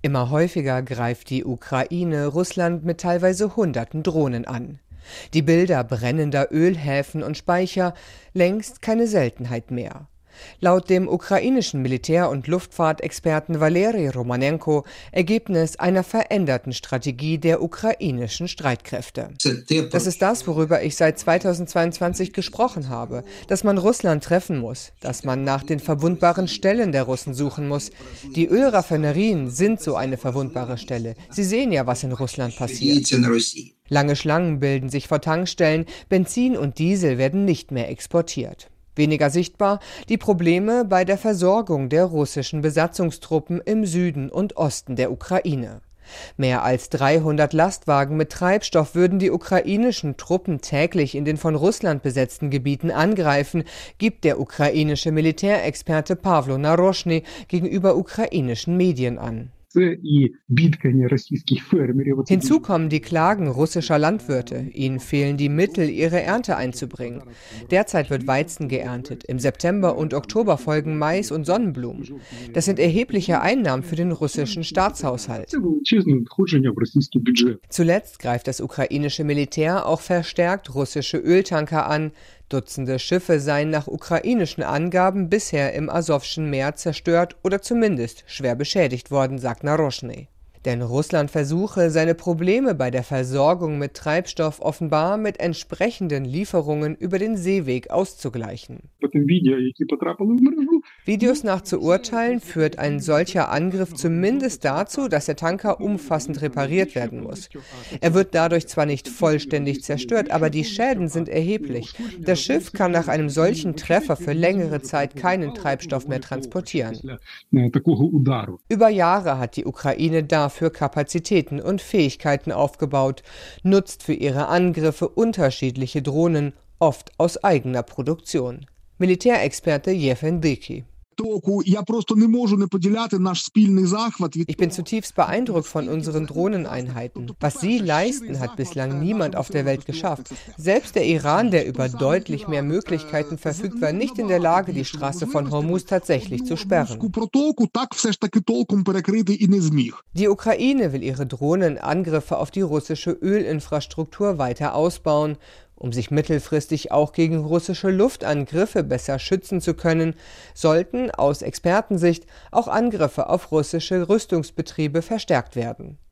Immer häufiger greift die Ukraine Russland mit teilweise Hunderten Drohnen an. Die Bilder brennender Ölhäfen und Speicher, längst keine Seltenheit mehr. Laut dem ukrainischen Militär- und Luftfahrtexperten Valeri Romanenko Ergebnis einer veränderten Strategie der ukrainischen Streitkräfte. Das ist das, worüber ich seit 2022 gesprochen habe, dass man Russland treffen muss, dass man nach den verwundbaren Stellen der Russen suchen muss. Die Ölraffinerien sind so eine verwundbare Stelle. Sie sehen ja, was in Russland passiert. Lange Schlangen bilden sich vor Tankstellen, Benzin und Diesel werden nicht mehr exportiert. Weniger sichtbar die Probleme bei der Versorgung der russischen Besatzungstruppen im Süden und Osten der Ukraine. Mehr als 300 Lastwagen mit Treibstoff würden die ukrainischen Truppen täglich in den von Russland besetzten Gebieten angreifen, gibt der ukrainische Militärexperte Pawlo Naroshny gegenüber ukrainischen Medien an. Hinzu kommen die Klagen russischer Landwirte. Ihnen fehlen die Mittel, ihre Ernte einzubringen. Derzeit wird Weizen geerntet. Im September und Oktober folgen Mais und Sonnenblumen. Das sind erhebliche Einnahmen für den russischen Staatshaushalt. Zuletzt greift das ukrainische Militär auch verstärkt russische Öltanker an. Dutzende Schiffe seien nach ukrainischen Angaben bisher im Asowschen Meer zerstört oder zumindest schwer beschädigt worden, sagt Naroshny. Denn Russland versuche, seine Probleme bei der Versorgung mit Treibstoff offenbar mit entsprechenden Lieferungen über den Seeweg auszugleichen. Videos nach zu urteilen, führt ein solcher Angriff zumindest dazu, dass der Tanker umfassend repariert werden muss. Er wird dadurch zwar nicht vollständig zerstört, aber die Schäden sind erheblich. Das Schiff kann nach einem solchen Treffer für längere Zeit keinen Treibstoff mehr transportieren. Über Jahre hat die Ukraine dafür Kapazitäten und Fähigkeiten aufgebaut, nutzt für ihre Angriffe unterschiedliche Drohnen, oft aus eigener Produktion. Militärexperte Jewgen Dyki. Ich bin zutiefst beeindruckt von unseren Drohneneinheiten. Was sie leisten, hat bislang niemand auf der Welt geschafft. Selbst der Iran, der über deutlich mehr Möglichkeiten verfügt, war nicht in der Lage, die Straße von Hormuz tatsächlich zu sperren. Die Ukraine will ihre Drohnenangriffe auf die russische Ölinfrastruktur weiter ausbauen. Um sich mittelfristig auch gegen russische Luftangriffe besser schützen zu können, sollten aus Expertensicht auch Angriffe auf russische Rüstungsbetriebe verstärkt werden.